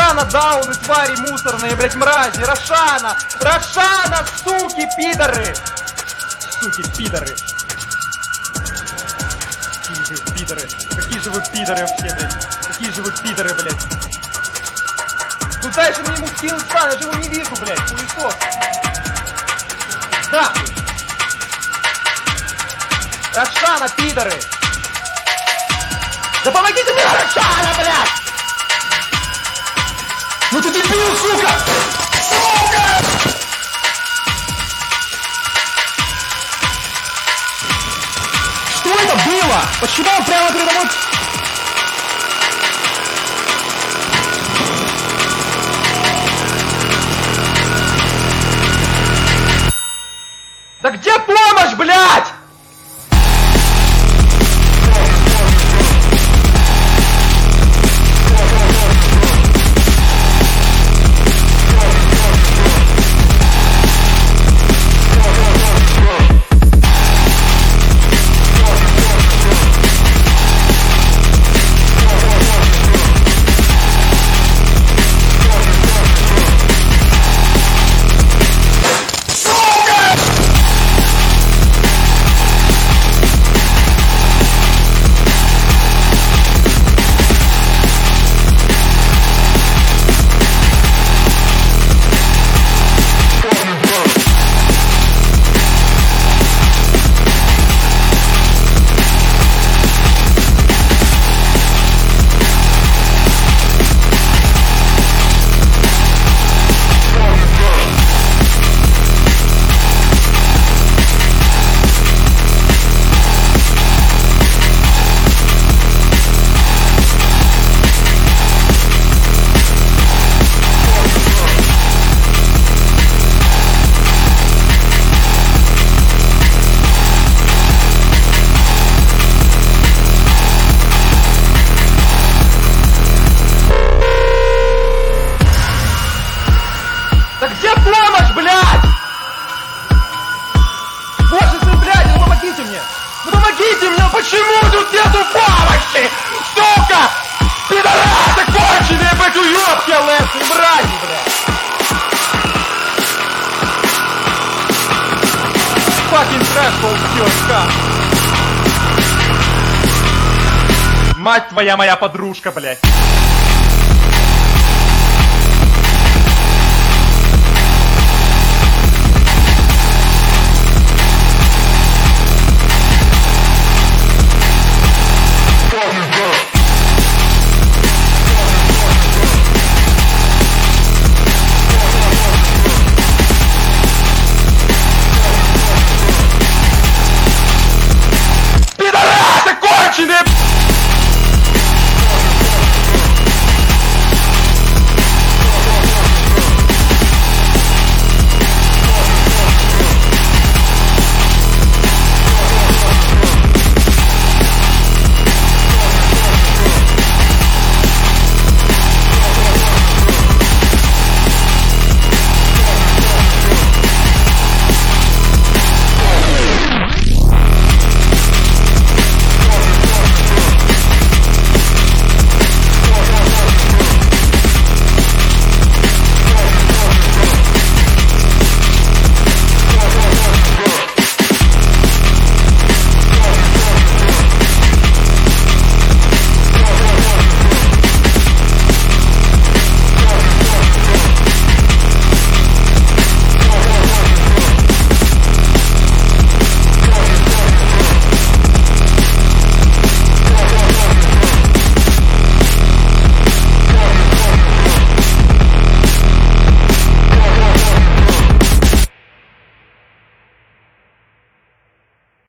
Рошана, дауны, твари мусорные, блядь, мрази! Рошана! Рошана, суки, пидоры! Суки, пидоры! Какие же вы пидоры! Какие же вы пидоры вообще, блядь! Какие же вы пидоры, блядь! Ну дай же мне ему скинуть стан, я же его не вижу, блядь, хуесос! Да! Рошана, пидоры! Да помогите мне, Рошана, блядь! Ну ты дебил, сука! Сука! Что это было? Почему он прямо передо мной... Да где помощь, блядь? Да где помощь, блядь? Боже ты, блядь, ну помогите мне! Ну помогите мне, почему тут нету помощи? Сука! Пидорасы конченые, блядь, уёбки лесные, мрази, блядь! Fucking trash полтёшка! Мать твоя моя подружка, блядь!